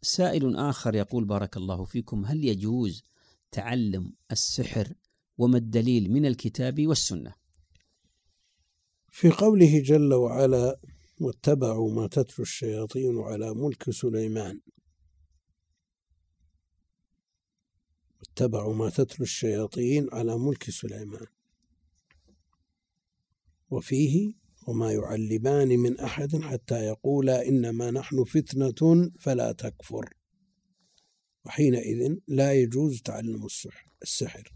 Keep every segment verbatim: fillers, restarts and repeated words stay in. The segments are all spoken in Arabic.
سائل آخر يقول: بارك الله فيكم، هل يجوز تعلم السحر وما الدليل من الكتاب والسنة؟ في قوله جل وعلا: واتبعوا ما تتلو الشياطين على ملك سليمان. واتبعوا ما تتلو الشياطين على ملك سليمان، وفيه: وما يعلمان من أحد حتى يقولا إنما نحن فتنة فلا تكفر. وحينئذ لا يجوز تعلم السحر،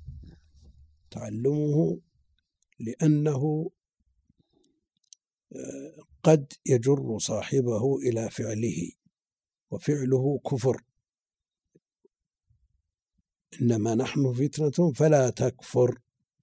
تعلمه لأنه قد يجر صاحبه إلى فعله، وفعله كفر. إنما نحن فتنة فلا تكفر،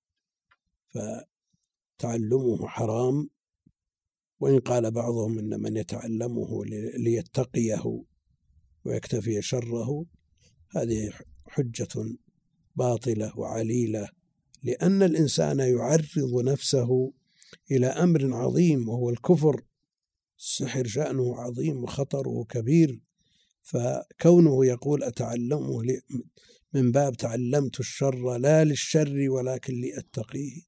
فتعلمه حرام. وإن قال بعضهم إن من يتعلمه ليتقيه ويكتفي شره، هذه حجة باطلة وعليلة، لأن الإنسان يعرض نفسه إلى أمر عظيم وهو الكفر. السحر شأنه عظيم وخطره كبير، فكونه يقول أتعلمه من باب تعلمت الشر لا للشر ولكن لأتقيه.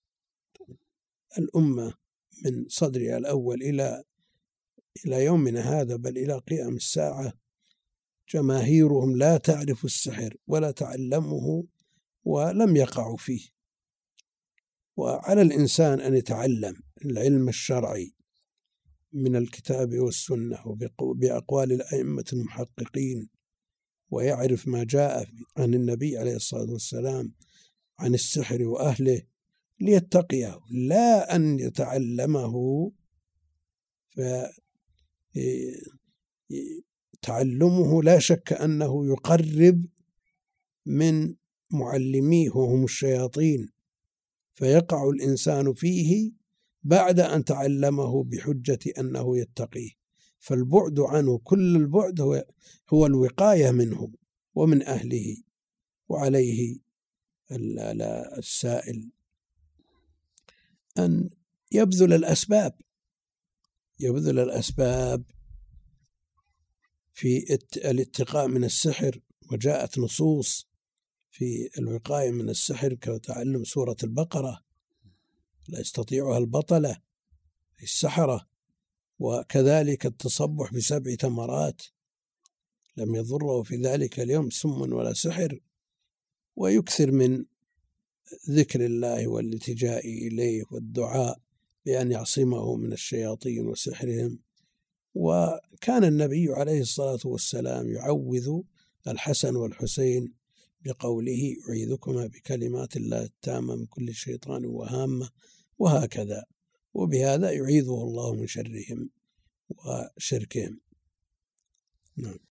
الأمة من صدرها الأول إلى إلى يومنا هذا، بل إلى قيام الساعة، جماهيرهم لا تعرف السحر ولا تعلمه ولم يقعوا فيه. وعلى الإنسان أن يتعلم العلم الشرعي من الكتاب والسنة وبأقوال الأئمة المحققين، ويعرف ما جاء عن النبي عليه الصلاة والسلام عن السحر وأهله ليتقيه، لا أن يتعلمه فتعلمه لا شك أنه يقرب من معلميه وهم الشياطين، فيقع الإنسان فيه بعد أن تعلمه بحجة أنه يتقيه. فالبعد عنه كل البعد هو, هو الوقاية منه ومن أهله. وعليه السائل أن يبذل الأسباب يبذل الأسباب في الاتقاء من السحر. وجاءت نصوص في الوقاية من السحر كتعلم سورة البقرة، لا يستطيعها البطلة السحرة. وكذلك التصبح بسبع تمرات لم يضره في ذلك اليوم سم ولا سحر. ويكثر من ذكر الله والالتجاء إليه والدعاء بأن يعصمه من الشياطين وسحرهم. وكان النبي عليه الصلاة والسلام يعوذ الحسن والحسين بقوله: أعيذكما بكلمات الله التامة من كل شيطان وهامة، وهكذا. وبهذا يعيذه الله من شرهم وشركهم. نعم.